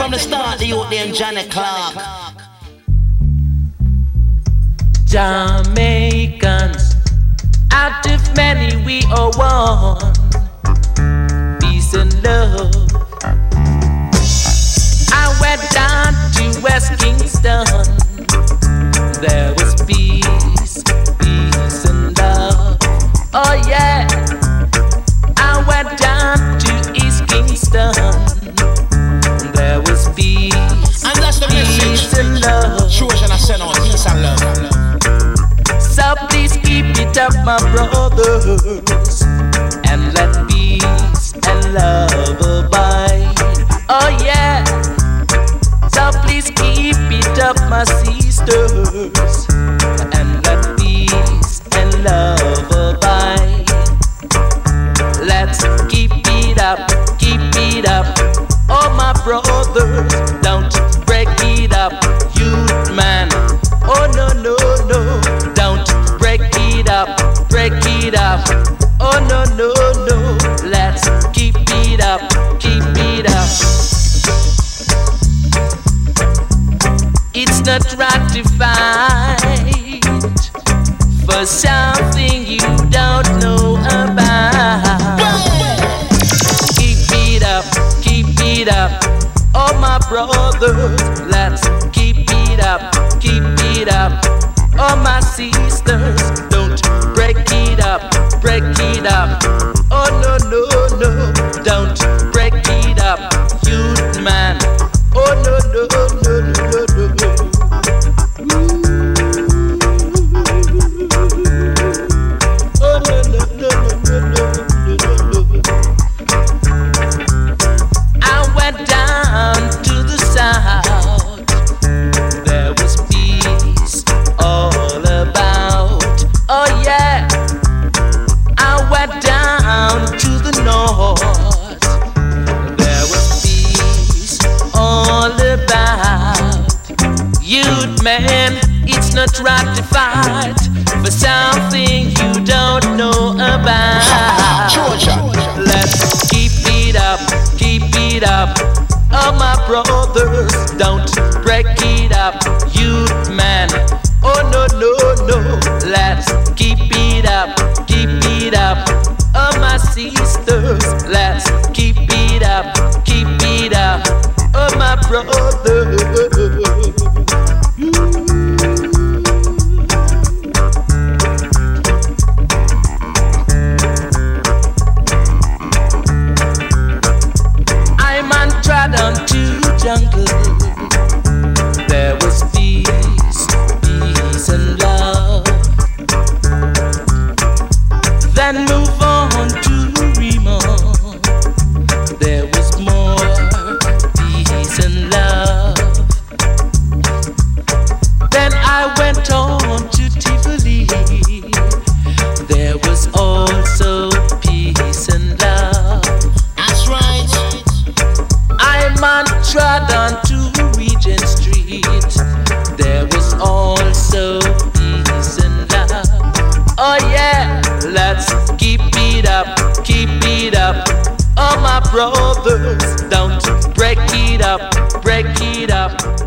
from the start, the youth named Johnny Clark. Jamaicans, out of many we are one. Peace and love. I went down to West Kingston. There was peace, peace and love. Oh yeah. I went down to East Kingston. There was peace, and that's the peace message. And love. Sure, and I send on peace and love. So please keep it up, my brothers, and let peace and love abide. Oh yeah. So please keep it up, my sisters, and let peace and love abide. Let's keep it up, keep it up. Oh my brothers, don't break it up, youth man. Oh no, no, no, don't break it up, break it up. Oh no, no, no, let's keep it up, keep it up. It's not ratified for something you don't know about. Keep it up, keep it up. Oh my brothers, let's keep it up, keep it up. Oh my sisters, don't break it up, break it up. Oh no, no, no, don't break it up, youth man. Oh no, no, no, no, no, no. Oh no, no, no, no, no, no, no. I went down to the south. There was peace all about. Oh yeah. I went down to the north. There was peace all about. Youth man, it's not ratified for something you don't know about. Let's keep it up, keep it up. Oh my brothers, don't break it up, youth man. Oh no, no, no, let's keep it up, keep it up. Oh my sisters, let's keep it up, keep it up. Oh my brothers. I'm untrodden to jungle. There was peace, peace and love. Then move on to Remo. There was more peace and love. Then I went on to Tivoli. There was also peace and love. That's right. I'm untrodden to Regent Street. There was also peace and love. Oh yeah, let's keep it up, keep it up. Oh my brothers, don't break it up, break it up.